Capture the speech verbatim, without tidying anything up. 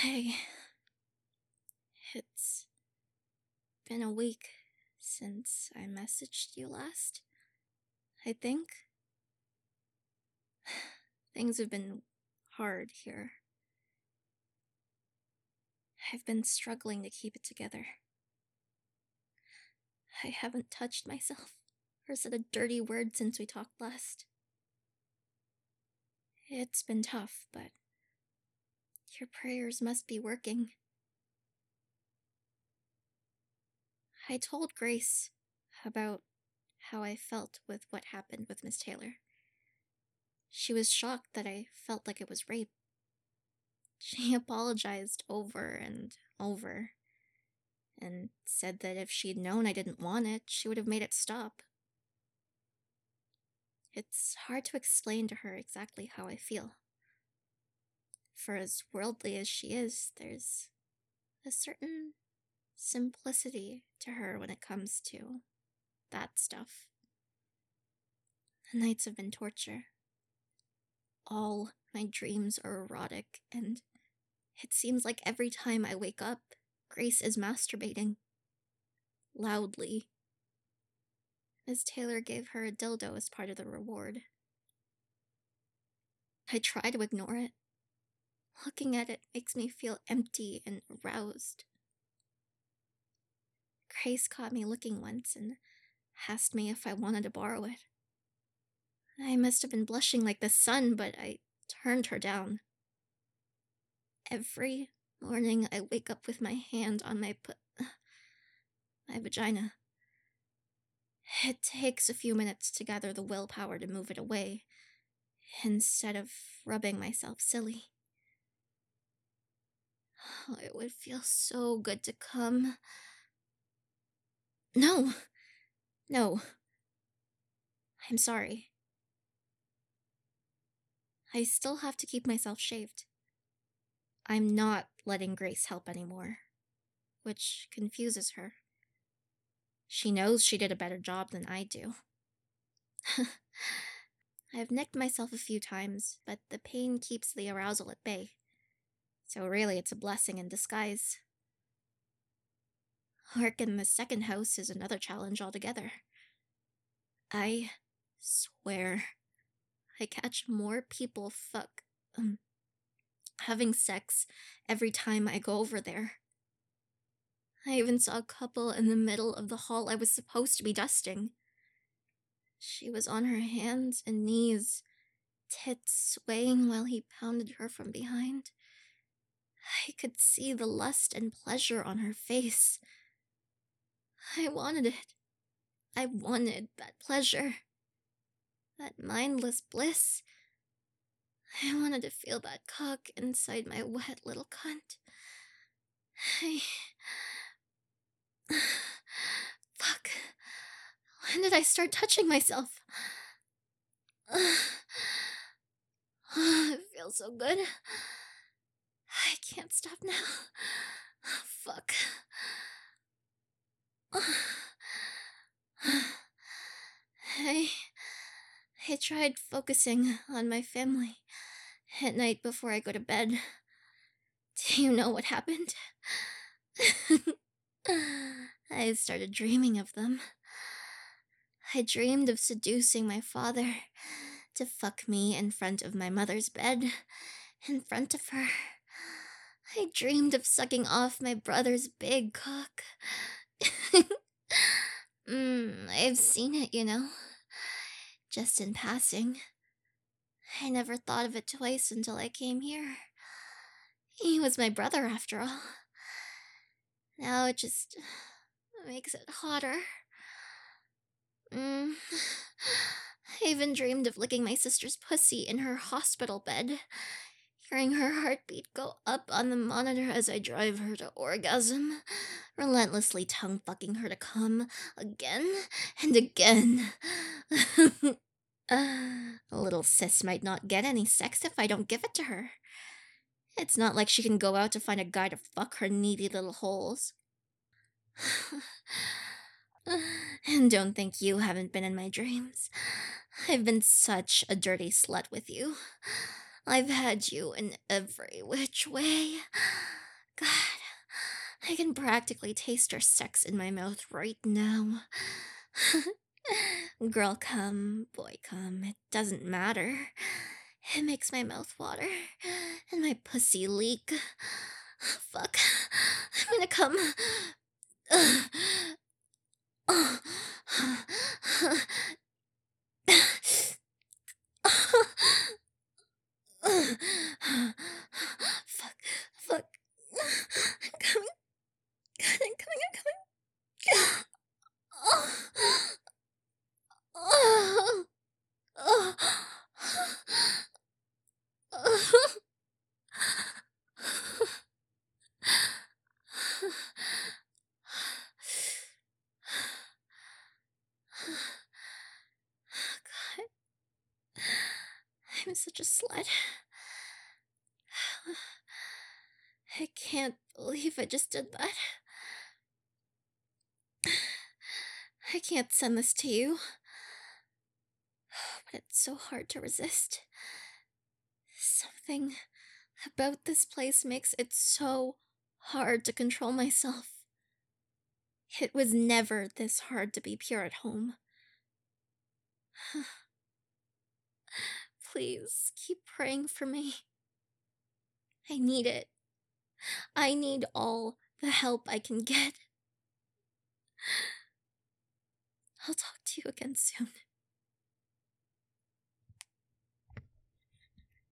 Hey, it's been a week since I messaged you last. I think things have been hard here. I've been struggling to keep it together. I haven't touched myself or said a dirty word since we talked last. It's been tough, but your prayers must be working. I told Grace about how I felt with what happened with Miss Taylor. She was shocked that I felt like it was rape. She apologized over and over and said that if she'd known I didn't want it, she would have made it stop. It's hard to explain to her exactly how I feel. For as worldly as she is, there's a certain simplicity to her when it comes to that stuff. The nights have been torture. All my dreams are erotic, and it seems like every time I wake up, Grace is masturbating. Loudly. Miss Taylor gave her a dildo as part of the reward. I try to ignore it. Looking at it makes me feel empty and aroused. Grace caught me looking once and asked me if I wanted to borrow it. I must have been blushing like the sun, but I turned her down. Every morning I wake up with my hand on my pu- my vagina. It takes a few minutes to gather the willpower to move it away, instead of rubbing myself silly. Oh, it would feel so good to come. No, no. I'm sorry. I still have to keep myself shaved. I'm not letting Grace help anymore, which confuses her. She knows she did a better job than I do. I've nicked myself a few times, but the pain keeps the arousal at bay. So really, it's a blessing in disguise. Work in the second house is another challenge altogether. I swear, I catch more people fuck, um, having sex every time I go over there. I even saw a couple in the middle of the hall I was supposed to be dusting. She was on her hands and knees, tits swaying while he pounded her from behind. I could see the lust and pleasure on her face. I wanted it. I wanted that pleasure. That mindless bliss. I wanted to feel that cock inside my wet little cunt. I... Fuck. When did I start touching myself? It feels so good. I can't stop now. Fuck. I... I tried focusing on my family at night before I go to bed. Do you know what happened? I started dreaming of them. I dreamed of seducing my father to fuck me in front of my mother's bed, in front of her. I dreamed of sucking off my brother's big cock. mm, I've seen it, you know. Just in passing. I never thought of it twice until I came here. He was my brother, after all. Now it just makes it hotter. Mm. I even dreamed of licking my sister's pussy in her hospital bed, hearing her heartbeat go up on the monitor as I drive her to orgasm, relentlessly tongue-fucking her to come again and again. A little sis might not get any sex if I don't give it to her. It's not like she can go out to find a guy to fuck her needy little holes. And don't think you haven't been in my dreams. I've been such a dirty slut with you. I've had you in every which way. God, I can practically taste her sex in my mouth right now. Girl come, boy come, it doesn't matter. It makes my mouth water and my pussy leak. Fuck, I'm gonna come. Fuck, fuck. I'm coming. God, I'm coming, I'm coming. God, I'm such a slut. I can't believe I just did that. I can't send this to you. But it's so hard to resist. Something about this place makes it so hard to control myself. It was never this hard to be pure at home. Please keep praying for me. I need it. I need all the help I can get. I'll talk to you again soon.